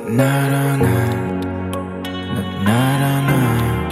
На-на-на, на-на-на,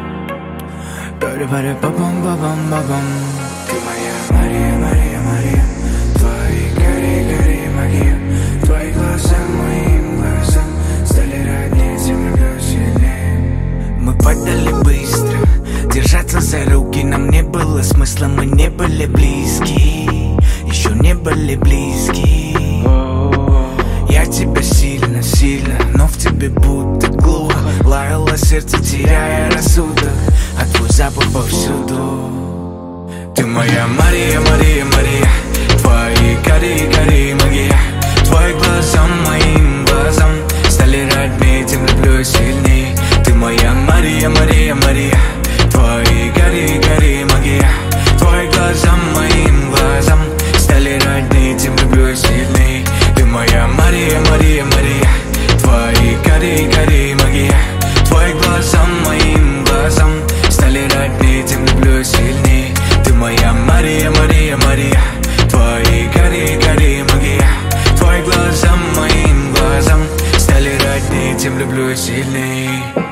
па-па-па-пам-пам-пам-пам. Ты моя Мария, Мария, Мария, твои гори-гори магия, твои глаза моим глазам стали роднее, тем люблю сильнее. Мы падали быстро, держаться за руки нам не было смысла, мы не были близки, еще не были близки. Я тебя сильно, сильно, но в тебе будто глухо лаяло сердце, теряя рассудок, а твой запах повсюду. Ты моя Мария, Мария, Мария, твои гори-гори магия, твои глаза моим глазам стали роднее, тем люблю сильней. Ты моя Мария, Мария, Мария, твои гори-гори магия, твои глаза моим глазам стали роднее, тем люблю сильней. Ты моя Мария, Мария, Мария, твои гори-гори магия, твои глаза моим глазам стали роднее, тем люблю сильней. Ты моя Мария, Мария, Мария, твои гори-гори магия, твои глаза моим глазам стали роднее, тем люблю сильней.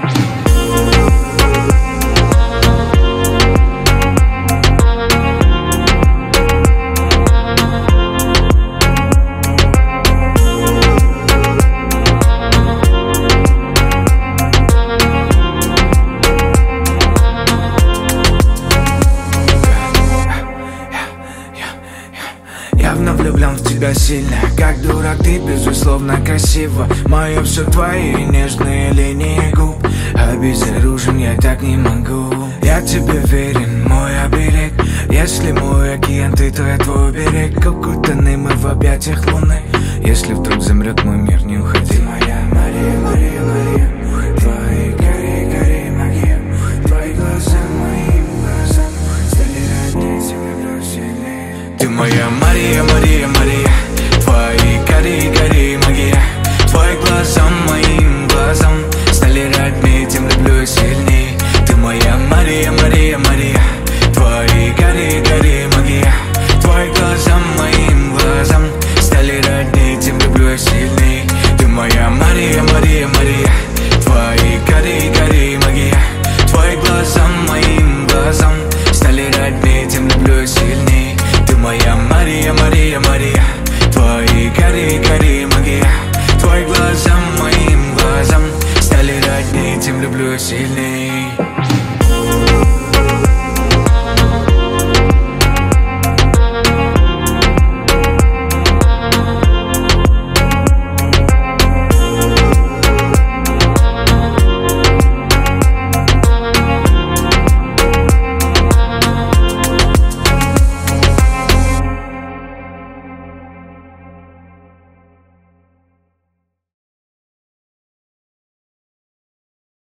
Явно влюблен в тебя сильно, как дурак, ты безусловно красива. Мое все твои нежные линии губ, обезоружен я так не могу. Я тебе верен, мой оберег, если мой океан ты, то я твой берег. Как утоны мы в объятиях луны, если вдруг замрет мой мир, не уходи.